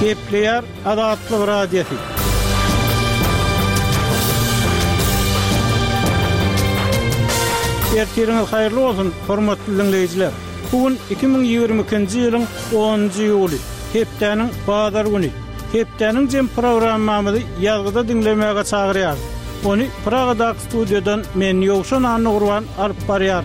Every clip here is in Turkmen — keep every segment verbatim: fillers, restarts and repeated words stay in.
Gepleýär Azatlyk radiosu. Ertiriniz haýyrly bolsun, hormatly dinleýijiler. Bugün iki bin ýygrimi ikinji ýylyň onunjy ýuly, hepdeniň bazar güni. Hepdeniň jem programmamyzy ýazgyda dinlemäge çagyrýar. Onu Praga'da stüdyodan men Ýowşan Anurwan alyp barýar.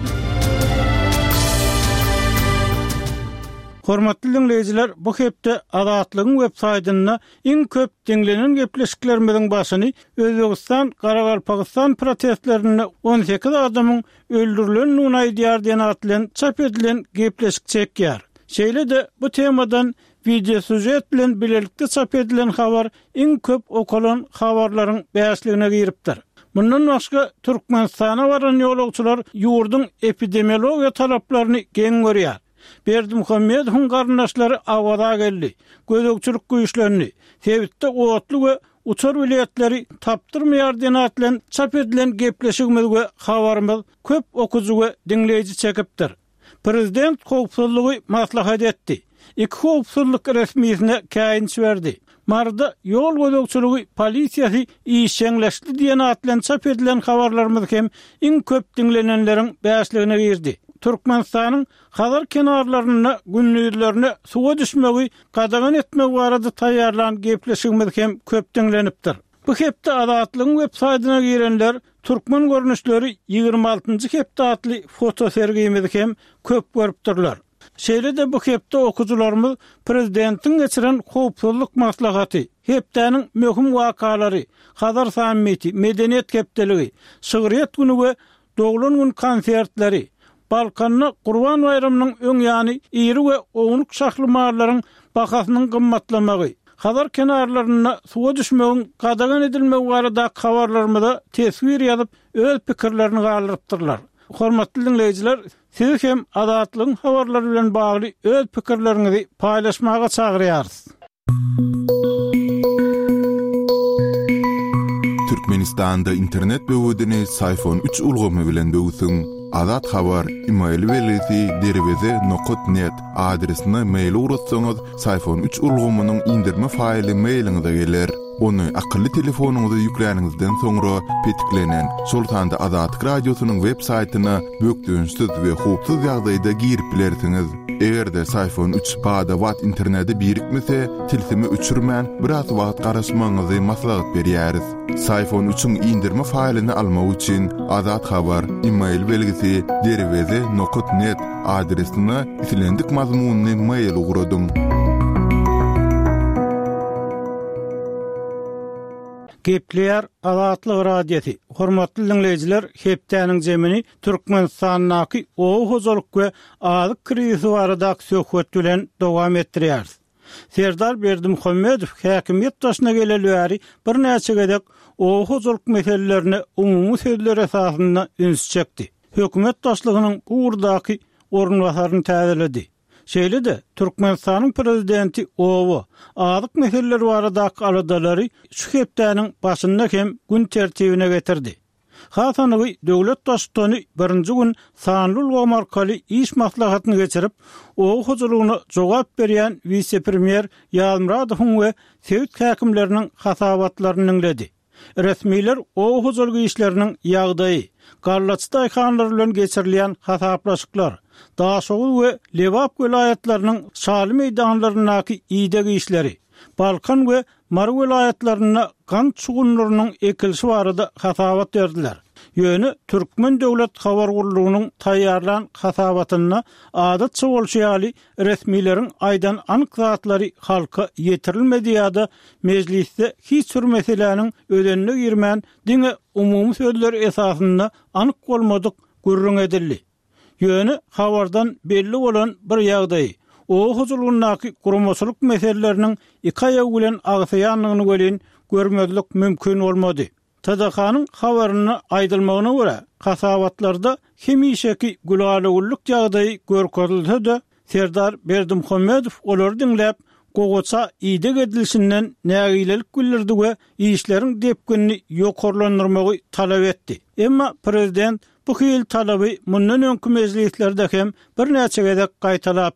Hormatly dinleýijiler, bu hepde Azatlygyň web saýtyna iň köp dinlenen gepleşiklerimiziň başyny Özbegistan, Garagalpakistan protestlerinde on sekiz adamyň öldürilen Nunay diýar diýen atlan çap edilen gepleşik çekýär. Şeýle de bu temadan video süjet bilen birlikde çap edilen habar iň köp okulan habarlaryň bäşligine giripdir. Bundan başga Türkmenistana baran ýolagçylar ýurduň epidemiologiýa talaplaryny geň görýär. Berdimuhammedowyň garyndaşlary awada geldi. Gözökçülük güýçlerini, Tebitde otly we uçar vilayetleri tapdyrmaýar diýen atlan çap edilen gepleşigimizge habarymyz köp okuzy we dinleýiji çekipdir. Prezident howpsuzlygy maslahat etdi. İki howpsuzlyk resmiýetine käýinç berdi. Marda ýol gözökçüligi polisiýasy işeňleşdi diýen atlan çap edilen habarlarymyz hem iň köp dinlenenleriň bäşligine girdi. Türkmenistanyň Hazar kenarlaryna günlüklerine suwa düşmegi gadagan etmek barada taýýarlan gepleşigimiz hem köp dinlenipdir. Bu hepde Azatlygyň web saýtyna girenler türkmen görnüşleri ýygrimi altynjy hepde atly foto sergimiz hem köp görüpdirler. Şeýle de bu hepde okujularymyz prezidentiň geçiren howpsuzlyk maslahaty, hepdeniň möhüm wakalary, Hazar sammiti, medeniýet hepdeligi, Şygyryýat güni we Doglan gün konsertleri, Balkanna Qurban bayramynyň öň ýany iri we oňluk şahlymalaryň bakasynyň gymmatlamagy, Hazar kenarlaryna suwa düşmegiň gadagan edilmegi barada habarlarymyza tesvir ýazyp öz pikirlerini galypdyrlar. Hormatly dinleýijiler, siz hem Azatlygyň habarlary bilen bagly öz pikirlerinizi paýlaşmaga çagyrýarys. Türkmenistanda internet böwüdini Sayfon üç ulgamy bilen böwüsün. Azat habar email welisi derweze nokta net adresine mail uratsaňyz Sayfon üç ulgamynyň indirme faýly mailiňize geler. Onu akıllı telefonuňyza ýükläňizden soňra petiklenen Sultanda Azatlyk radiosynyň web saýtyna bökdüňsiz we howpsuz ýagdaýda girip bilersiňiz. Egerde Sayfon üç pada wat interneti birikmese, tilsimi öçürmän biraz wagt garaşmaňyzy maslahat berýäris. Sayfon üçüň indirme faýlyny almak üçin Azat habar email belgisi derweze nokta net adresine itilendik mazmunyny mail ugradym. Gepleýär Azatlyk radiosu. Hormatly dinleýijiler, hepdeniň jemini Türkmenistanyň ow hozalyk we azyk krizi barada söhbet bilen dowam etdirýär. Serdar Berdimuhammedow häkimiýet taşyna geleli bir näçe gedek ow hozalyk meselelerini umumy sözler esasynda üns çekdi. Hökümet taşlygynyň gurdaky ornwasaryny täzeledi. Şeýle de Türkmenistanyň prezidenti owa azyk meseleleri barada aladalary şu hepdeniň başynda hem gün tertibine getirdi. Hasanygy döwlet taşdany birinji gün sanly ulgamarkaly iş maslahatyny geçirip, ow hojalygyna jogap berýän vice-premier Ýalmuradowyň we Sewit häkimleriniň hasabatlaryny dinledi. Resmiler ow hojalygy işleriniň ýagdaýy, Garlaçda aýkanlar bilen geçirilýän hasaplaşyklar, Daşoğul we Lewap vilayetleriniň şaly meýdanlarynaky iýdegi işleri, Balkan we Mar vilayetlerine kan çugunlarynyň ekilşi barada hasabat berdiler. Ýöne Türkmen döwlet habar gurulugynyň taýýarlan hasabatyna adatça bolşýaly resmiýetiň aýdan anyk zatlary halka ýetirilmedi ýa-da mejlisde hiç bir meseleniň ödenine girmän diňe umumy sözler esasynda anyk bolmadyk gürrüň edildi. Ýöne habardan belli bolan bir ýagdaý, o huzurlunaky guramaçylyk meseleleriniň iki aýagy bilen agsaýanlygyny gören görmezlik mümkin bolmady. T D H'nyň habaryny aýdylmagyna görä, hasabatlarda hemişeki gülalyglyk ýagdaýy görkezilse de, Serdar Berdimuhammedow olary dinläp, gogoça iýdek edilişinden nägilelik bildirdi we işleriň depkinini ýokarlandyrmagy talap etdi. Emma prezident bu hil talaby mundan öňkü mejlislerde hem bir näçe gedek gaýtalapdy.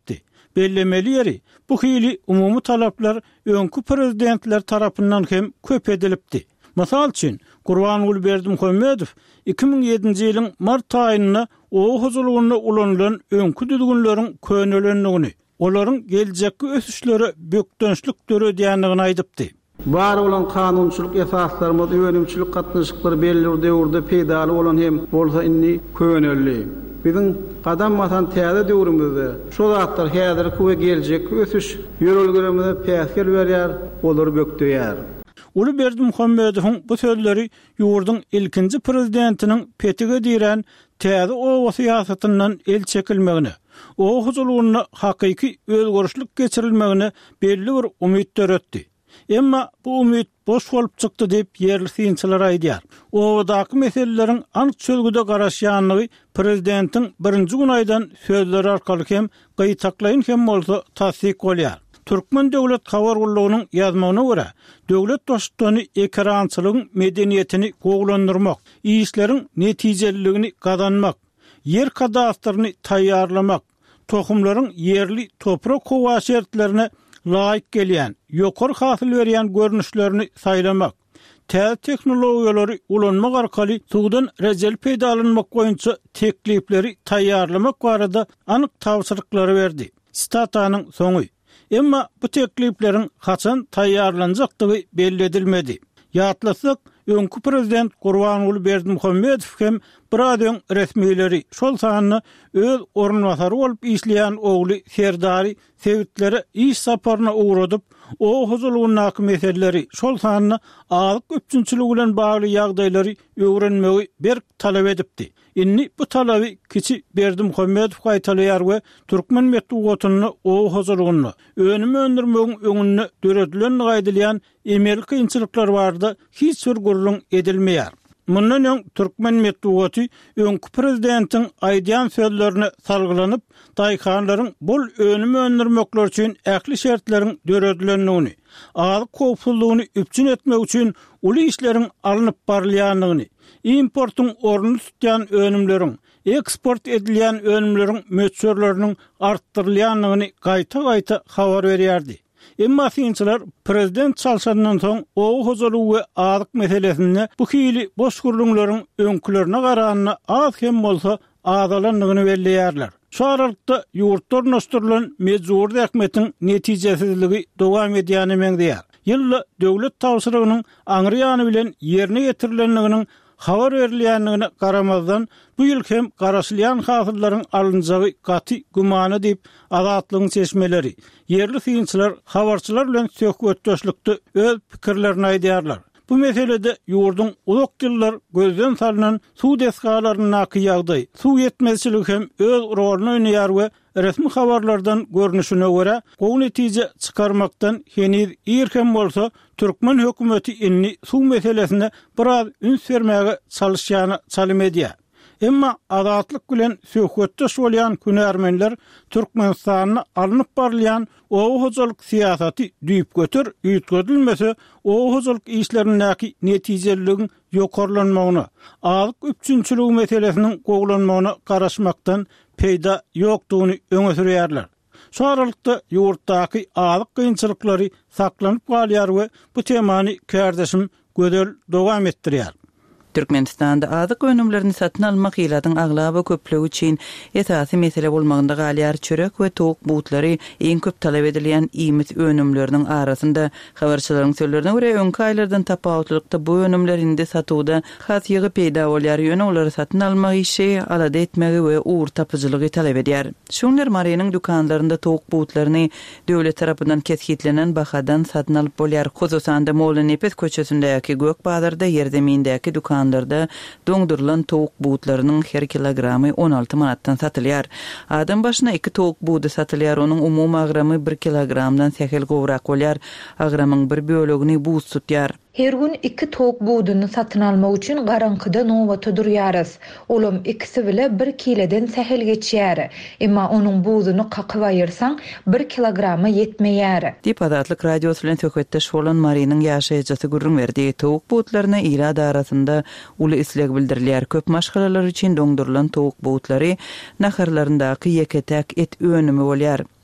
bellemeli yeri. Bu hili umumy talaplar öňkü prezidentler tarapyndan hem köp edilipdi. Masal üçin Gurbanuly Berdimuhammedow iki bin yedinji ýylyň mart aýynda o huzurlugyna ulanylan öňkü düzgünleriň könelendigini, olaryň geljekki ösüşleri bökdönçlük döredýändigini aýdypdy. Var olan kanunçuluk esaslarymyz, öňümçülük gatnaşykları belli döwürde peýdaly bolan hem bolsa inni könelli. Bizim gadamatan täze döwrümizde şu zatlar häzirki we geljekki ösüş ýörelgerimizde päsgel berýär, olar bökdüýär. Uly Berdimuhammedowyň bu sözleri ýurduň ilkinji prezidentiniň petige diren täze owa syýasatyndan el çekilmegini, o huzurlugyna hakyky özgörüşlik geçirilmegini belli bir umyt töretdi. Emma bu umyt boş bolup çykdy diýip ýerli synçylar aýdýar. Owadaky meseleleriň anyk çölgüde garaşýanlygy prezidentiň birinji günaýdan sözleri arkaly hem gytaklaýyn hem bolsa tasdik bolýar. Türkmen Döwlet Habar Gurulugynyň ýazmagyna görä, döwlet dostuny ekrançylygyň medeniýetini goglandyrmak, işleriň netijeligini gazanmak, yer kadastrını taýýarlamak, tohumlaryň yerli toprak howa şertlerine laýyk gelýän, ýokary hasyl berýän görnüşlerini saýlamak, täze teknologiýalary ulanmak arkaly suwdan rejel peýdalanmak boýunça teklipleri taýýarlamak barada anyk tawsyrlyklary berdi. Statanyň soňy. Emma bu tekliplerin haçan taýýarlanjakdygy belli edilmedi. Ýatlasak, öňkü prezident Gurbanuly Berdimuhammedow hem Biradyň resmiýetleri şol sanyny öz ornwasary bolup işleýän ogly Serdary Sewitlere iş saparyna uğradyp, o huzurlugyna meseleleri şol sanyny alyk üçünçüligi bilen bagly ýagdaýlary öwrenmegi berk talap edipdi. Inni bu talaby kiçi Berdimuhammedow gaýtalýar we türkmen medeniýetini o huzurlugyna önüme öndürmegiň öňünde döredilen gaýdylýan emel kynçylyklar bardy, hiç bir gurulun edilmeýär. Mundan öň türkmen medeniýeti öňkü prezidentiň aýdýan sözlerini salgylanyp, daýkanlaryň bol önüme öndürmekler üçin ähli şertleriň döredilenligini, alyk howpsuzlygyny üpçün etmek üçin uly işleriň alınıp barylýanlygyny, importyň ornuny tutýan önümleriň, eksport edilýän önümleriň möçürleriniň artdyrylýanlygyny gaýta-gaýta habar berýärdi. Emma synçylar prezident çalşandan soň o huzurlugy we alyk meselesinde bu hili boş gurulmaryň öňkülerine garanyny az hem bolsa azalanlygyny belleýärler. Şu aralykda ýurtlar nosturlan mejbur häkmetiň netijesizligi dowam edýäni meňdeýär. Ýylla döwlet tawsyrygynyň aňrýany bilen ýerine getirilenliginiň habar berilýänligine garamazdan bu ýyl hem garaşylýan hasyllaryň alynjagy gaty gumany diýip azatlygyň çeşmeleri, yerli synçylar, habarçylar bilen söhbetdeşlikde öz pikirlerini aýdýarlar. Bu meselede ýurduň uzak ýyllar gözden salynan suw deskalaryna ýagdaý, suw ýetmezçiligi hem öz rolunu oýnaýar we resmi habarlardan görnüşine göre gowy netije çykarmakdan heniz irkem bolsa Türkmen hökümeti inni suw meselesine biraz üns bermäge çalışýany çalym edýär. Emma azatlyk bilen söhbetdeş bolýan künärmenler Türkmenistanyny alınıp barylýan o huzurlyk syýasaty düýüp götür, ýetgedilmese o huzurlyk işlerindäki netijeligiň ýokarlanmagyna, alyk üçünçüligi meselesiniň goglanmagyna garaşmakdan peýda ýokdugyny öňe sürýärler. Şu aralykda ýurtdaky alyk kynçylyklary saklanyp galýar we bu temany kärdeşim gödel dowam etdirýär. Türkmenistanda azyk önümlerini satyn almak ýyladyň aglaba köplegi üçin esasy mesele bolmagynda galýar çörek we towuk butlary iň köp talap edilýän iýmit önümleriniň arasynda. Habarçylaryň sözlerine görä öňki aýlardan tapawutlykda bu önümlerinde satywda has ýygy peýda bolýar, ýöne olary satyn almak işi alada etmegi we uğur tapyjylygy talap edýär. Şoňlar Mariýanyň dükanlarynda towuk butlaryny döwlet tarapyndan kesgitlenen bahadan satyn alyp bolýar. Hususan-da Molla Nepes köçesindäki Gök bazarda ýerdemindäki dukan anda döngdürlen towuk buutlarynyň her kilogramy on alty manatdan satylýar. Adam başyna iki towuk buudy satylýar, onuň umumy agramy bir kilogramdan seksen gowrak bolýar. Agramyň bir bölegini buut tutýar. Her gün iki towuk buudyny satyn almak üçin garankyda nowata durýarys. Olam ikisi bile bir kileden sehel geçýär. Emma onuň buudyny qakyp aýyrsaň bir kilogramy yetmeýär. Dip Azatlyk radiosu bilen söhbetdeş bolan Mariýanyň ýaşaýjasy gurrun berdi. Towuk buutlaryna ýyla arasynda uly isleg bildirilýär. Köp maşgalalar üçin döngdürlen towuk buutlary naharlaryndaky ýeketek et önümi bolýar.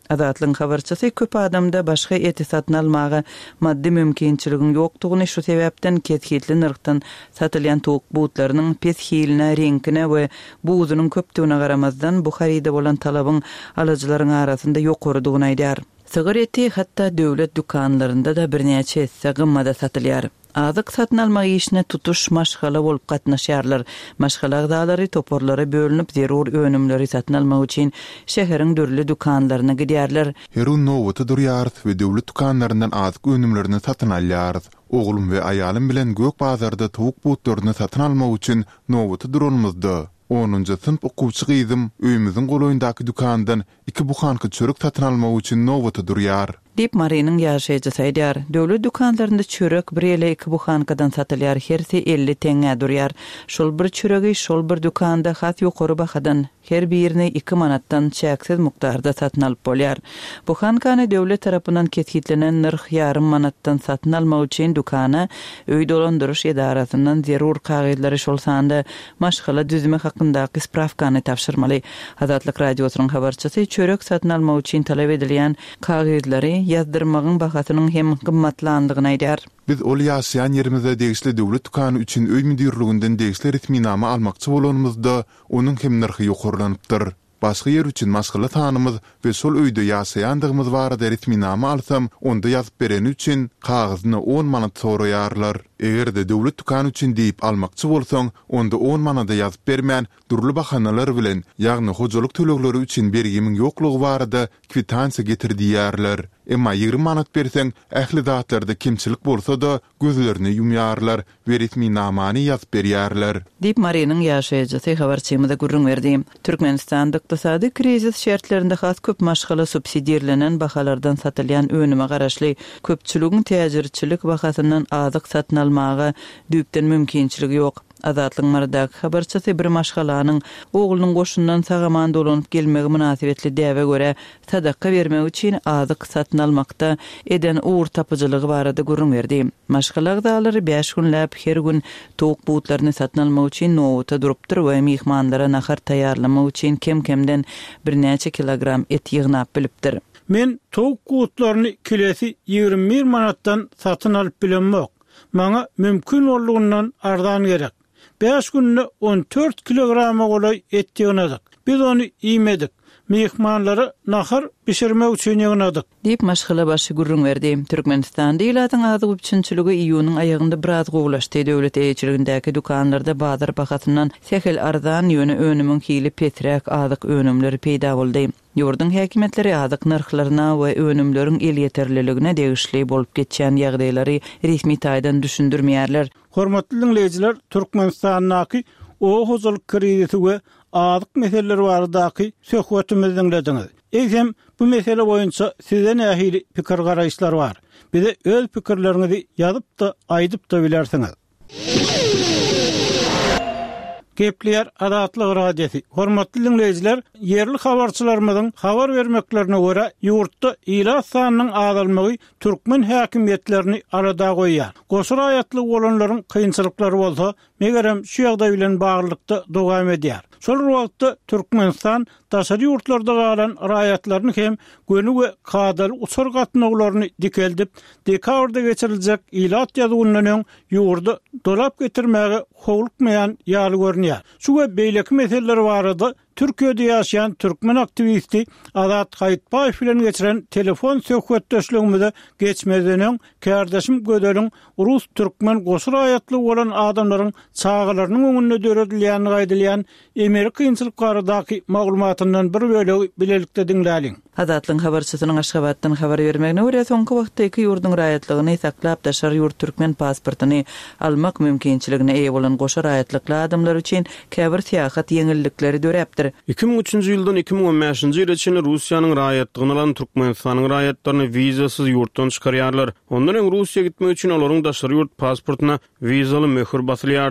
Adatlyň habarçysy köp adamda başga eti satyn almagy maddi mümkinçiligin ýokdugyny şu sebäpden ketgitli nyrkdan satylýan towuk butlarynyň pes hiline, reňkine we buğdunyň köpdigine garamazdan bu harida bolan talabyň alyjylaryň arasynda ýokarydygyny aýdýar. Sygyr eti hatda döwlet dukanlarynda da birnäçe etse gymmada satylýar. Azyk satyn almak işine tutuş maşgala bolup gatnaşýarlar. Maşgala gydalary toporlara bölünip zerur önümleri satyn almak üçin şäheriň dürli dukanlaryna gidýärler. Herun nowata durýar we döwlet dukanlaryndan azyk önümlerini satyn alýar. Oglum we aýalym bilen gök bazarda towuk butlaryny satyn almak üçin nowata duranmyzdy. onuncu sınıf okuwçy gyzym öýümüziň golaýyndaky dukandan iki buhanky çörek satyn almak üçin nowata durýar. Dip Marinyň ýaşaýjy aýdýar. Döwlet dukanlarynda çörek bir ele iki buhankadan satylýar, hersi elli teňe durýar. Şol bir çöregi şol bir dukanda hat ýokary bahadan her birini iki manatdan çäksiz mukdarda satyn alyp bolýar. Buhankany döwlet tarapyndan ketgitlenen nyrk ýarym manatdan satyn almak üçin dukana öý dolandyryş edarasyndan zerur kagydlary şol sanda maşgala düzme hakyndaky spravkany tapşyrmaly. Azatlyk radiosynyň habarçysy çörek satyn almak üçin talap edilýän kagydlary yazdırmağın bahasynyň hem gymmatlandygyny aýdýar. Biz ol ýaşaýan ýerimizde degişli döwlet dukany üçin öý müdirliginden degişli resminama almakçy bolanymyzda onuň hem narhy ýokarlanypdyr. Başga yer üçin maşgala tanymyz we şol öýde ýaşaýandygymyz barada resminama alsam, onda ýazyp beren üçin kagyzyny on manat soraýarlar. Egerde döwlet dukany üçin diýip almakçy bolsaň, onda on manada ýazyp bermän durly bahanalar bilen, ýagny hojalyk tölegleri üçin bergimiň ýoklugy barada kwitansiýa getirdiýärler. Emma ýigri manat berseň, ähli zatlarda kimçilik bolsa da gözlerini ýumýarlar we resminamany ýazyp berýärler. Dip Marinyň ýaşaýjy habarçymyza gurrun berdi. Türkmenistanda ykdysady krizis şertlerinde has köp maşgala subsidiýerlenen bahalardan satylýan önüme garaşly köpçüligiň täjirçilik bahasyndan azyk satyn almagy düýpden mümkinçiligi ýok. Azatlyň mardak habarçysy bir maşgalanyň oglunyň goşundan sagaman dolanyp gelmegi münasibetli däwe göre sadaka bermek üçin azyk satyn almakda eden uğur tapıcılığı barada gurrun berdi. Maşgala gydalary beş günläp her gün towuk butlaryny satyn almak üçin nowata durupdyr we mehmanlara nahar taýýarlamak üçin kem-kemden birnäçe kilogram et ýygnap bilipdir. Men towuk butlaryny kilesi ýigirmi bir manatdan satyn alyp bilenmek. Maňa mümkin bolduğundan arzan gerek. beş günde on dört kilograma golay et ýygnadyk. Biz onu iýmedik. Mehmanlara nahar pişirmek üçin ýygnadyk. Diýip maşgala başy gurrun berdi. Türkmenistanda ýylatyň azyk üçinçiligi iýunyň aýagynda biraz gowlaşdy. Döwlet eýçiligindäki dukanlarda bazar bahasyndan sehel arzan ýöne önümüň hili petrek azyk önümleri peýda boldy. Ýurdun häkimetleri azyk narhlaryna we önümleriň el ýeterliligine degişli bolup geçýän ýagdaýlary resmi taýdan düşündirmeýärler. Hormatly dinleýijiler, Türkmenistanyň o hozalyk krizisi we azyk meseleleri baradaky söhbetimizi dinlediňiz. Eýsem bu mesele boýunça size nähili pikir garaýşlar bar. Bize öz pikirleriňizi ýazyp da aýdyp da bilersiňiz. Gepler Adatlyk radiosi. Hormatly dinleýijiler, yerli habarçylarymyzyň habar bermeklerine görä ýurtda ila sanynyň azalmagy türkmen häkimetlerini arada goýýar. Goşur aýatly bolanlaryň kynçylyklary bolsa, megerem şu ýagdaý bilen baglykda dowam edýär. Şol wagtda Türkmenistan daşary ýurtlarda galan raýatlaryny hem gönü we kadal usur gatnaglaryny dikeldip, dekabrda geçiriljek ilat ýazgynlygynyň ýurda dolap getirmäge howlukmaýan ýaly görnýär. Şu we beýleki meseleler barada Türkiýede ýaşaýan türkmen aktivisti Azat Haýitbaýew bilen geçiren telefon söhbetdeşligimizde geçmezden kardeşim Gödeliň Rus türkmen goşur aýatly bolan adamlaryň çağalarynyň öňünde döredilýän gaýdylýan Amerika ýynçylyklary maglumatyndan bir bölegi bilelikde dinläliň. Azatlyň habarçysynyň Aşgabatdan habar bermegine görä soňky wagtda iki ýurdun raýatlygyny saklap daşar ýurt türkmen pasportyny almak mümkinçiligine eýe bolan goşur aýatlykly adamlar üçin käbir syýahat ýeňillikleri döräpdir. iki bin üçinji ýyldan iki bin on beşinji ýyla çyn Russiýanyň raýatlygyny alan Türkmenistanyň raýatlaryny wizasyz ýurtdan çykarýarlar. Onlaryň Russiýa gitmek üçin olaryň daşary ýurt pasportyna wizaly möhür basylýardy.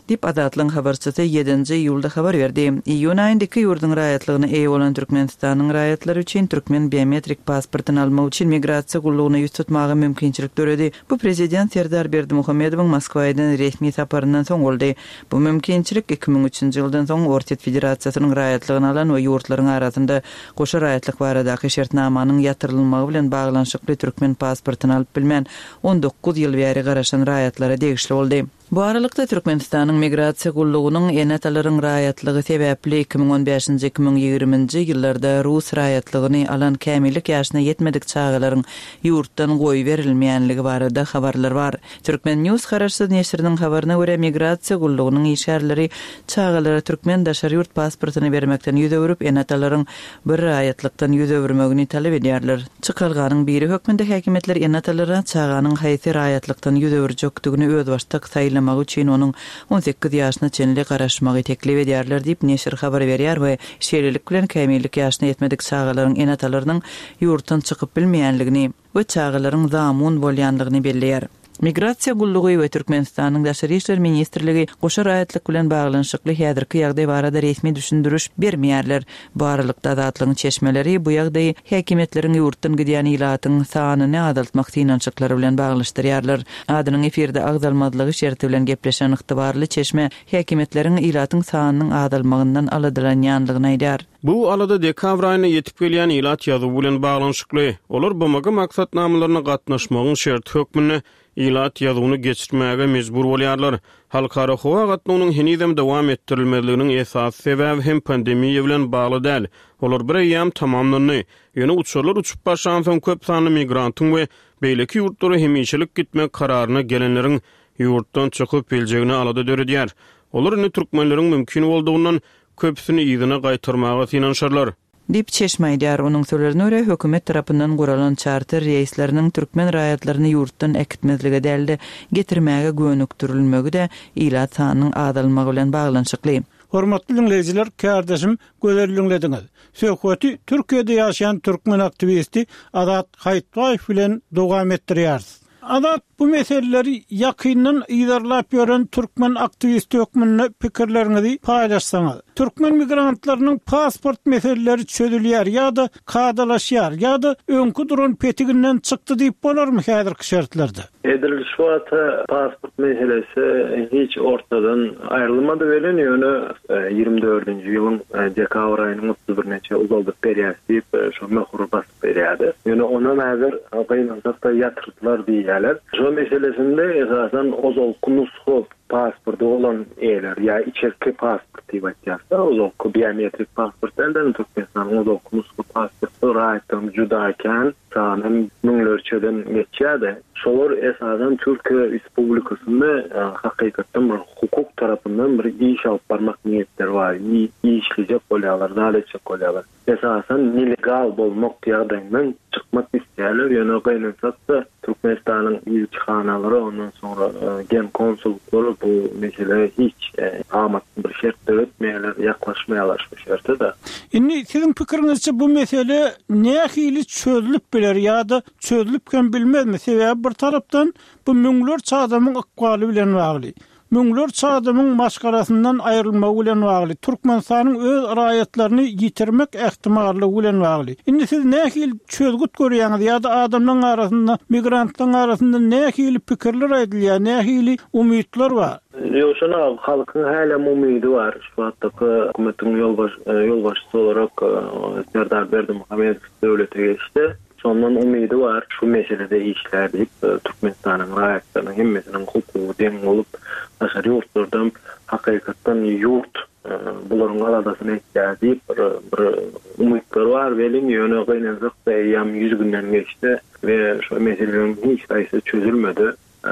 dip Adatlyň habarçysy ýedinji ýylda habar berdi. İýun aýyndaky ýurdun raýatlygyna eýe bolan Türkmenistanyň raýatlary üçin türkmen biometrik pasportyny almak üçin migrasiýa gullugyny ýüz tutmagy mümkinçilik göredi. Bu prezident Serdar Berdimuhammedowyň Moskwadan resmi saparyndan soň boldy. Bu mümkinçilik iki ming üçinji ýyldan soň Orta Federatsiýasynyň raýatlygyny alan we ýurtlaryň arasynda goşa raýatlyk baradaky şertnamanyň ýatyrylmagy bilen baglanşykly türkmen pasportyny alyp bilmän on dokuz ýyl bäri garaşan raýatlara degişli boldy. Bu aralykda Türkmenistanyň migrasiýa gullugynyň enetalaryň raýatlygy sebäpli iki ming on beşinji iki ming ýygrimiňji ýyllarda Rus raýatlygyny alan kämillik ýaşyna ýetmedik çağalaryň ýurtdan goýup berilmeýänligi barada habarlar bar. Türkmen News Hararsız neşriniň habaryna görä migrasiýa gullugynyň işgärleri çağalara türkmen daşar ýurt pasportyny bermekden ýüz öwürüp enetalaryň bir raýatlykdan ýüz öwürmegini talep edýärler. Çykalganyň biri hökmünde häkimetler enetalara çağanyň haýsy raýatlykdan ýüz öwürjekdigini öz başda saýlamagy üçin onuň on sekiz ýaşyna çenli garaşmagy teklip edýärler diýip neşir habar berýär we şeýlelik bilen kämillik ýaşyna ýetmedik çağalaryň enetalarynyň ýurtdan çykyp bilmeýänligini we çağalaryň zamun bolýanlygyny belleýär. Migrasiýa gullugy we Türkmenistanyň Daşary işler ministrligi goşa raýatlyk bilen baglanşykly häzirki ýagdaý barada resmi düşündürüş bermeýärler. Bu aralykda Adatlyň çeşmeleri bu ýagdaýy häkimetleriň ýurtdan gidýän ilatyň sanyny azaltmak synançyklary bilen baglaşdyrýarlar. Adynyň efirde agdalmadlygy şerti bilen gepleşen ygtybarly çeşme häkimetleriň ilatyň sanynyň azalmagyndan aladylanýanlygyny aýdýar. Bu alada dekabr aýyna ýetip gelýän ilat ýazyw bilen baglanşykly. Olar bamaga maksatnamalaryna gatnaşmagyň şert hökmüni ilat ýazywyny geçirmäge mejbur bolýarlar. Halkara howa gatnawynyň henizem dowam etdirilmeliginiň esas sebäbi hem pandemiýa bilen bagly däl. Olar bir ýam tamamlandy. Ýöne uçurlar uçup başan soň köp sanly migrantyň we beýleki ýurtlara hemişelik gitmek kararyna gelenleriň ýurtdan çykyp biljegini alada döredýär. Olar ine türkmenleriň mümkin boldugyny köpsini ýygyna gaýtarmaga synanşarlar. Dip çeşmeýdär onuň sözlerine görä hökümet tarapyndan guralan charter reýsleriniň türkmen raýatlaryny ýurtdan ekitmezlige däldi getirmäge gönükdirilmegi de ilat sanynyň azalmagy bilen baglanşykly. Hormatly dinleýijiler, kardeşim gözelliňlediňiz. Söhbeti Türkiýede ýaşaýan türkmen aktivisti Adat Haýtbaýew bilen dowam etdirýäris. Adat bu meseleleri yakından idarlap gören Türkmen aktivist hökmünde pikirlerinizi paylaşsanız. Türkmen migrantlarının pasport meseleleri çözülýär ya da kadalaşýar ya da öňkü duran petiginden çykdy diýip bolarmy häzirki şertlerde? Edil şu ata pasport meselesi hiç ortadan ayrılmadı veren ýöne ýygrimi dördünji ýylyň dekabr aýynyň otuz birinde uzaldyk berýär diýip şu mähur basyp berýärdi. Ýöne onuň häzir gaýnançda ýatyrdylar diýýärler. Şu meselesinde esasen ozolku nusku pasportu olan eýler ya içerki pasport diýip aýtýarsa, ozolku biometrik pasport elden Türkmenistanyň ozolku nusku pasportu raýatdan judaken sanyň müňlerçeden geçýärdi. Şolar esasen Türkiýe Respublikasynda hakykatdan bir hukuk tarapyndan bir iş alyp barmak niýetleri bar. İşlejek bolýarlar, daletçek bolýarlar. Esasen illegal bolmak ýagdaýyndan çykmak isleýärler. Ýöne gaýnansatda Türkmenistanyň elçixanalary ondan sonra gen konsullukları bu mesele hiç amat bir şert öğretmeýärler, ýaklaşmaýarlar şu şerte da. Indi sizin pikirinizçe bu mesele nähili çözülüp biler ya da çözülüpken bilmezmi? Sebäbi bir tarapdan bu müňlerçe adamyň ykbaly bilen bagly. Müňlerçe adamyň maşgarasyndan aýrylmagy bilen bagly. Türkmenistanyň öz raýatlaryny ýitirmek ähtimallygy bilen bagly. Indi siz nähili çözgüt görýäňiz ya da adamlaryň arasynda, migrantlaryň arasynda nähili pikirler aýdylýar, nähili umytlar bar? Ýoşuna halkyň häle umydy bar. Şu hatdaky hökümetiň ýolbaş ýolbaşçysy olarak Serdar Berdimuhammedow döwlete geçdi. Sondan umydy bar. Şu meselede işler diýip Türkmenistanyň raýatlarynyň hemmesiniň hukuky deň bolup daşary ýurtlardan hakykatdan ýurt bularyň aladasyny etýär diýip bir umytlar bar. Welin ýöne gaýnançda ýam ýüz günden geçdi we şu meselelerin hiç gaýsy çözülmedi.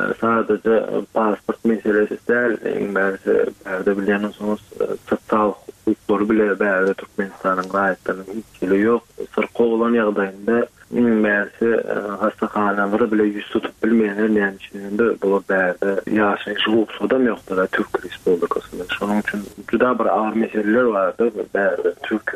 Sadece pasport meselesi değil, bärsi bärde bilýän soňuz sosial hukuklar bile bärde Türkmenistanyň raýatlarynyň hiç ýeri ýok. Sırqa bolan ýagdaýynda bärsi hastahanalary bile ýüz tutup bilmeýänler näçinde bu bärde ýaşaýyş hukuksudam ýokdur da Türk Respublikasynda. Şonuň üçin juda bir ağır meseleler bardy bärde Türkiýede.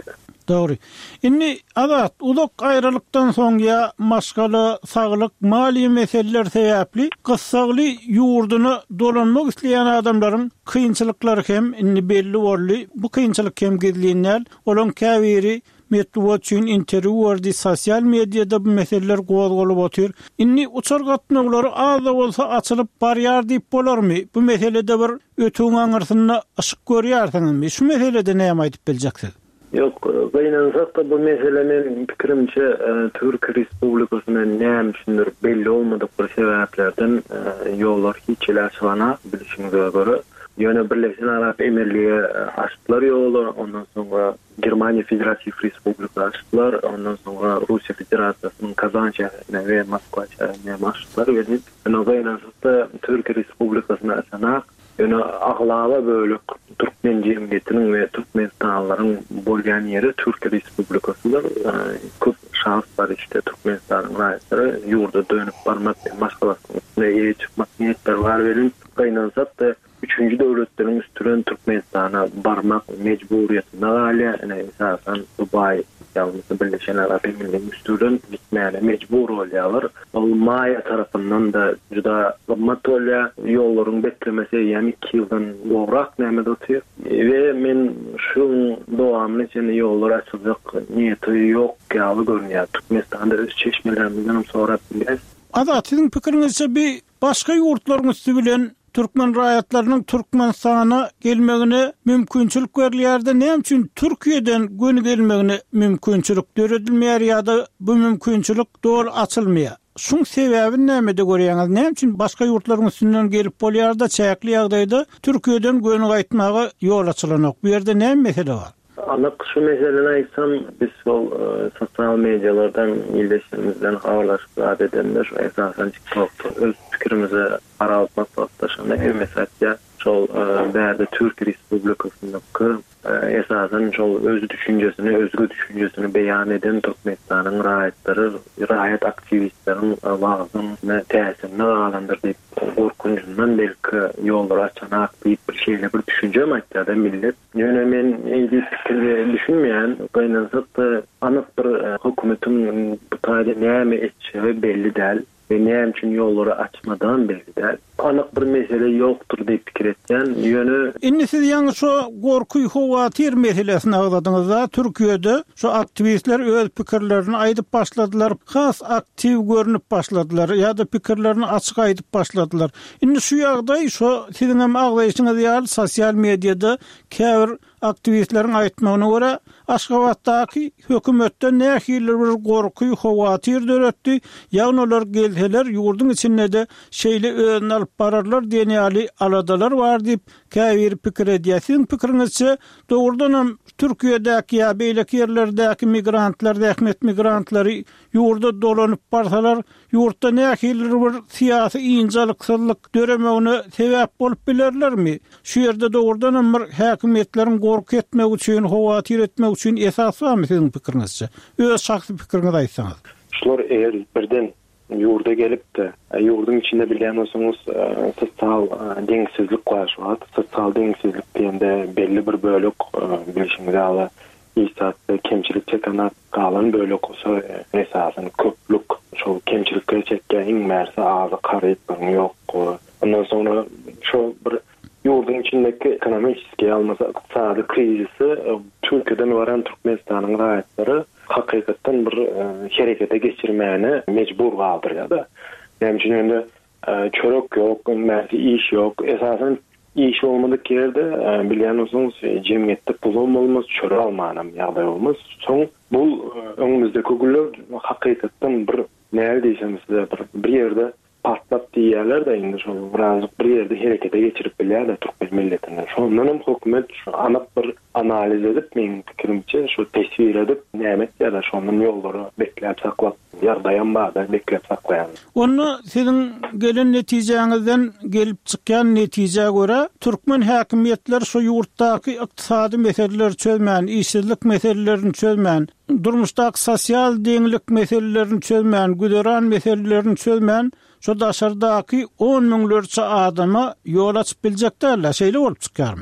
Doğru. Inni adat uzak ayrılıktan soň ya maşgaly, saglyk, mali meseleler sebäpli gyssaly ýurduny dolanmak isleýän adamlaryň kynçylyklary hem inni belli bolly. Bu kynçylyk hem gizlenýär. Olan käbiri metluwat üçin interwiu berdi, sosial mediada bu meseleler gowgalyp otyr. Inni uçar gatnaglary az da bolsa açylyp barýar diýip bolarmy? Bu meselede bir ötüň aňyrsyna aşyk görýärsiňizmi? Şu meselede näme aýdyp biljeksiz? Yok, gaýnansak da bu meselenin pikirimçe Türk Respublikasyna näme üçindir belli olmadyk bir sebäplerden ýollar hiç ele açylana bilişimize göre ýöne Birleşen Arap Emirliği açtılar ýoly, ondan sonra Germaniýa Federatiw Respublikasy açtılar, ondan sonra Russiýa Federasiýasynyň Kazan şäherine we Moskwa şäherine açtılar we ýöne gaýnansak da Türk Respublikasyna açanak ýöne aglaba bölük Türkmen jemgyýetiniň we Türkmenstanlaryň bolýan ýeri Türk Respublikasyna köp şanslar işte Türkmenistanyň raýatlary ýurda dönüp barmak we maşgalasyna ýere çykmak niýetler bar berin. Gaýnansak da üçüncü döwletleriň üstüren Türkmenistana barmak mecburiýetine galy, ene esasan Dubai ýalnys Birleşen Arap Emirlikleriň üstüren gitmäle mecbur bolýarlar. Ol Maya tarapyndan da juda gymmat bolýar, ýollaryň beklemesi ýani iki ýyldan gowrak näme dotýar. We men şu dowamly içinde ýollar açyljak niýeti ýok ýaly görünýär. Türkmenistanda öz çeşmelerimizden sorap bilýär. Azat, siziň pikiriňizçe bir başga ýurtlaryň üstü bilen Türkmen raýatlarynyň Türkmenistana gelmegine mümkinçilik berilýärdi. Näme üçin Türkiýeden göni gelmegine mümkinçilik döredilmeýär ýa-da bu mümkinçilik dol açylmaýar? Şuň sebäbi näme de görýäňiz? Näme üçin başga ýurtlaryň üstünden gelip bolýar-da çäkli ýagdaýda Türkiýeden göni gaýtmagy ýol açylanak? Bu ýerde näme mesele bar? Anyk şu meseleni aýtsam, biz ol sosial medialardan ýyldysymyzdan habarlaşyp adedenler esasen TikTokda öz pikirimizi aralatmak başlandy. Hem mesajda şol bärde Türk Respublikasynyň esasen şol öz düşünjesini, özgü düşünjesini beýan eden Türkmenistanyň raýatlary, raýat aktivistleriň wagtyny täsirini alandyr diýip gorkunjundan belki ýollar açanak diýip bir şeýle bir düşünje maýtdy millet. Ýöne men eýdi pikirde düşünmeýän, gaýnansak da anyk bir hökümetiň bu taýda näme etjegi belli däl. Ve näme üçin ýolları açmadan belli. Anyk bir mesele ýokdur diýip pikir etýän. Ýöne Indi siz ýa-ni şu gorkuy howatyr meselesini agladyňyzda Türkiýede şu aktivistler öz pikirlerini aýdyp başladylar. Has aktiv görünüp başladylar ýa-da pikirlerini açyk aýdyp başladylar. Indi şu ýagdaý şu siziň hem aglaýyşyňyz ýaly sosial mediada käbir aktivistleriň aýtmagyna görä Aşgabatdaky hökümetden nähili bir gorkuy howatyr döretdi. Ýagny olar gelseler ýurduň içinde de şeýle öňe alyp bararlar diýeni aladalar bar diýip käbir pikir edýär. Siziň pikiriňizçe dogrudan hem Türkiýedäki ýa beýleki ýerlerdäki migrantlar, ähmet migrantlary ýurda dolanyp barsalar, ýurtda nähili bir syýasy ýynjylyksyzlyk döremegine sebäp bolup bilerlermi? Şu ýerde dogrudan hem häkimetleriň gorku etmek üçin, howatyr etmek üçin esas barmy siziň pikiriňizçe? Öz şahsy pikiriňizi aýtsaňyz. Şular eger birden ýurda gelip de ýurdun içinde bilýän bolsaňyz sosial deňsizlik başlat. Sosial deňsizlik diýende belli bir bölük bilişimde ala ýa-da kemçilik çeken galan bölük olsa esasen köplük şol kemçilikleri çekýän iňmerse azy garyp ýok. Ondan sonra şol bir ýurdun içindeki ekonomik ýalmasa ykdysady krizisi Türkiýeden waran Türkmenistanyň raýatlary hakykatdan bir herekete geçirmäni mecbur galdyrýar. Näme üçin indi çörek ýok, mäsi iş ýok. Esasen iş bolmadyk ýerde bilýän bolsaňyz jemgyýetde pul bolmaz, çörek almanam ýagdaý bolmaz. Soň bu öňümüzdeki günler hakykatdan bir näme diýsem sizde bir ýerde patlap diýerler de indi şol birazcık bir ýerde herekete geçirip bilýär da Türkmen milletine. Şondan hem hökümet anyk bir analiz edip, men pikirimçe şu tesvir edip näme ýa-da şondan ýolları bekläp saklap ýardaýan bada bekläp saklaýan. Onu siziň gelen netijeňizden gelip çykýan netije göre Türkmen häkimetleri şu ýurtdaky ykdysady meseleleri çözmän, işsizlik meselelerini çözmän, durmuşdaky sosial deňlik meselelerini çözmän, güderan meselelerini çözmän, şu daşardaky on miňlerçe adama ýol açyp biljekdirler. Şeýle bolup çykýarmy?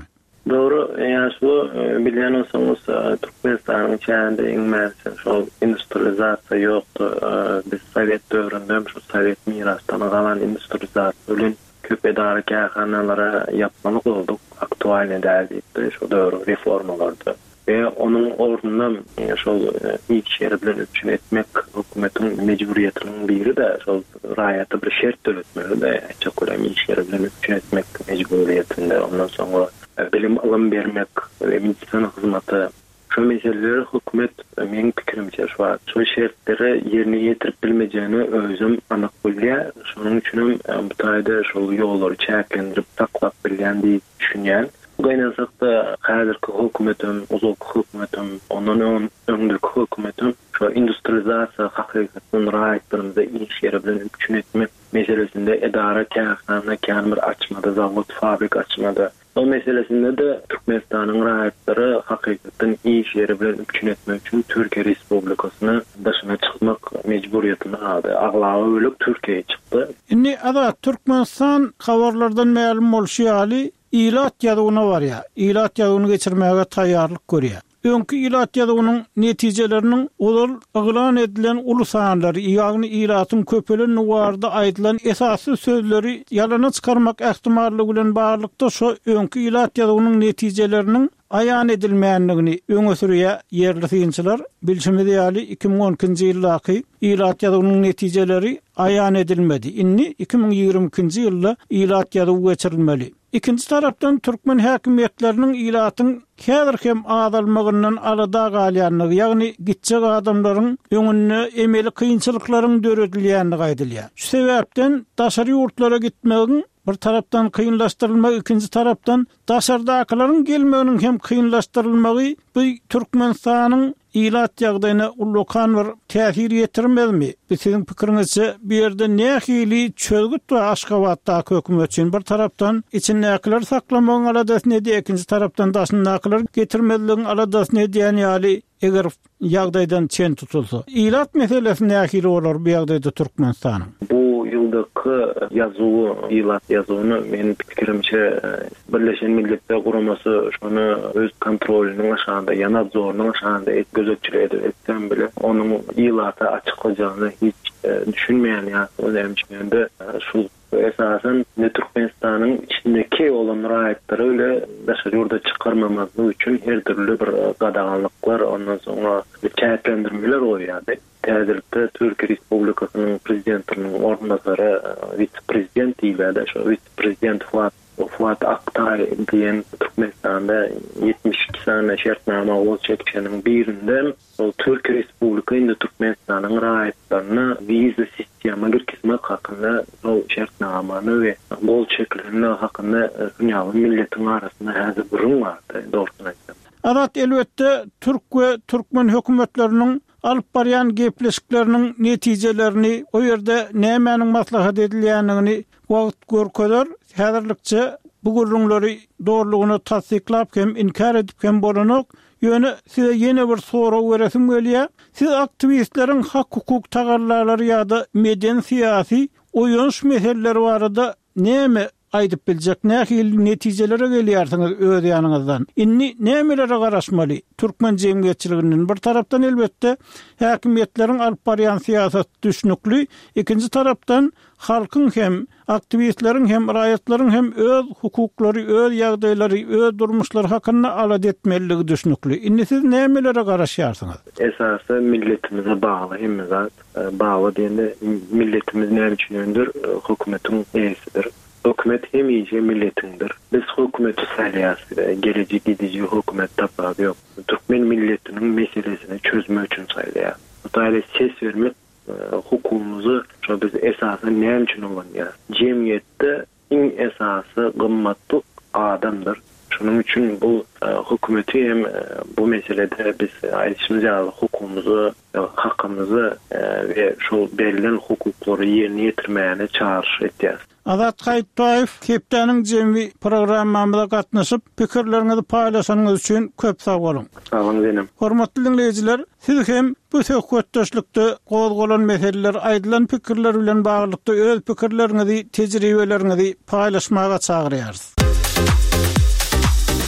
Doğru, yani şu bilen olsanız Türkmenistan'ın içinde inmezse şu endüstriyizasiya yoktu. Biz Sovet dövründe şu Sovet mirastan kalan endüstriyizasiyanın köp edara kâhanalara yapmalık olduk. Aktual edildi şu dövrün reformalardı. Ve onun ornundan şu ilk şehirler üçün etmek hükümetin mecburiyetinin biri de şu rayata bir şert döletmeli de çok önemli ilk şehirler üçün etmek mecburiyetinde. Ondan sonra bilim alım vermek ve medisina hizmeti şu meseleleri hükümet men pikirimçe şu an şu şertleri yerine getirip bilmeyeceğini özüm anık bilýär. Şunun üçün bu taýda şu yolları çäklendirip taklap bilýän diýip düşünýän. Gaýnansakda häzirki hökümetin, uzak hökümetin, ondan öňdürki hökümetin şu industrializasiya hakykatynyn raýatlarymyza iş ýeri bilen üçün etmek meselesinde edara kâhana känmir açmady, zawod, fabrik açmady. O meselesinde de Türkmenistan'ın raýatlary hakykatyn iş ýeri bilen üçün etmek üçin Türkiýe Respublikasyny başyna çykmak mecburiýetine aldy. Aglawy bölük Türkiýe'ye çykdy. Indi ada Türkmenistan habarlardan ma'lum bolşýaly ilat ýadygyna barýar. Ilat ýadygyny geçirmäge taýýarlyk görýär. Öňkü ilat ýadygynyň netijeleriniň olar aglan edilen ulusanlary, ýagny ilatyň köpelen nuwarda aýdylan esasy sözleri ýalana çykarmak ähtimallygy bilen barlykda şu öňkü ilat ýadygynyň netijeleriniň aýan edilmeýänligini öňe sürýär ýerli synçylar. Bilşimde ýaly iki ming on ikinji ýyldaky ilat ýadygynyň netijeleri aýan edilmedi. Inni iki ming ýygrimi ikinji ýylda ilat ýadygy geçirilmeli. İkinci tarapdan Türkmen häkimetleriniň ilatyň häzir hem adalmagyndan alada galýanlygy, ýagny gitjek adamlaryň öňüne emeli kynçylyklaryň döredilýänligi aýdylýar. Şu sebäpden daşary ýurtlara gitmegiň bir tarapdan kıyınlaştırılmak, ikinci tarapdan daşardakylaryň gelmeginiň hem kıyınlaştırylmagy bu Türkmenistan'ın ilat ýagdaýyna ullukan bir täsir ýetirmezmi? Bu siziň pikiriňizçe bir ýerde nähili çölgüt we Aşgabatdaky hökümet üçin bir tarapdan içindekiler saklamagyň aladasyny diýip, ikinci tarapdan daşyndakylar getirmezligiň aladasyny diýen ýaly eger ýagdaýdan çen tutulsa. Ilat meselesi nähili bolar bu ýagdaýda Türkmenistanyň? Bu ýyldyky ýazuwy, ilat ýazuwyny men pikirimçe Birleşen Milletler Guramasy şonu öz kontrolüniň aşagynda, ýa zorlugyň aşagynda gözetçilik etsem bile onuň ilata açyklajagyny hiç e, düşünmeýän ýa-da hemçinde şu esasen ne Türkmenistan'ın içindeki olan raýatlary öyle daşary ýurda çykarmamagy üçin her türlü bir gadaganlyklar, ondan sonra çäklendirmeler bolýardy. Täzirlikde Türkiýe Respublikasynyň prezidentiniň ornbasary, vice-prezident diýilýär, şu vice-prezident Fuat Fuat Aktay diýen Türkmenistan'da yetmiş iki sene şertnama ol çekişiniň birinde o Türkiýe Respublikasyny Türkmenistan'yň raýatlaryna viza sistema girkizmek hakynda o şertnamany we bol çeklerini hakynda dünýäň milletiň arasynda häzir bir bardy, dogrusyny aýtsam. Adat elbetde Türk we Türkmen hökümetleriniň alyp barýan gepleşikleriniň netijelerini, o ýerde nämäniň maslahat edilýänligini wagt görkezler. Häzirlikçe bu gurrunlary doğrulugyny tasdiklap hem inkar edip hem bolanok ýöne size ýene bir soraw beresim gelýär. Siz aktivistleriň hak hukuk tagarlarlary ýa-da meden siýasy oýunç meseleleri barada näme aýdyp biljek, nähili netijelere gelýärsiňiz öz ýanyňyzdan? Inni nämelere garaşmaly? Türkmen jemgyýetçiliginiň bir tarapdan elbetde häkimetleriň alyp barýan siýasat düşnükli, ikinci tarapdan halkyň hem aktivistleriň hem raýatlaryň hem öz hukuklary, öz ýagdaýlary, öz durmuşlary hakynda alad etmeligi düşnükli. Inni siz nämelere garaşýarsyňyz? Esasy milletimize bagly, hem zat bagly diýende milletimiz näme üçindir? Hökümetiň eýesidir. Hökümet hem iyice milletindir. Biz hökümeti saýlaýarys, gelejek gidici hökümet tapagy ýok. Türkmen milletiniň meselesini çözmek üçin saýlaýar. Bu taýda ses vermek hukukumuzu şu biz esasy näme üçin olanýar? Jemgyýetde iň esasy gymmatly adamdyr. Şunun üçin bu hökümeti hem bu meselede biz aýdyşymyz ýaly hukukumuzu, hakkymyzy we şu berilen hukuklary ýerine ýetirmäne çağırış etýär. Azat Haýtaýew Kepdeniň jemgy programmamyza gatnaşyp pikirlerinizi paýlaşanyňyz üçin köp sag bolun. Sag olun benim. Hormatly dinleýijiler, siz hem bu söhbetdeşlikde gozgolan meseleler, aýdylan pikirler bilen baglykda öz pikirlerinizi, tejribelerinizi paýlaşmaga çagyrýarys.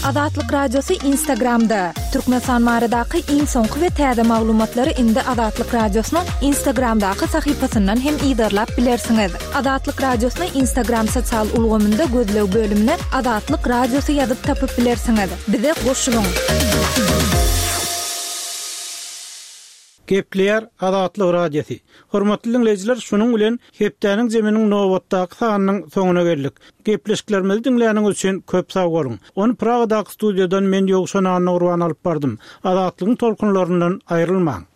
Adatlyk Radiosu Instagramda. Türkmenistan maradaky iň soňky we täze maglumatlary indi Adatlyk Radiosynyň Instagramdaky sahypasyndan hem ýydarlap bilersiňiz. Adatlyk Radiosynyň Instagram sosial ulgamynda gözlew bölümine Adatlyk Radiosu ýazyp tapyp bilersiňiz. Bize goşulyň. Gepleýär Adatlyk Radiosu. Hormatly dinleýijiler, şunuň bilen hepdeniň jeminiň nowatdaky sanynyň soňuna geldik. Gepleşiklerimizi dinleýäniň üçin köp sag bolun. Onu Pragadaky studiýadan men Ýogşan Urban alyp bardym. Adatlygyň tolkunlaryndan aýrylmaň.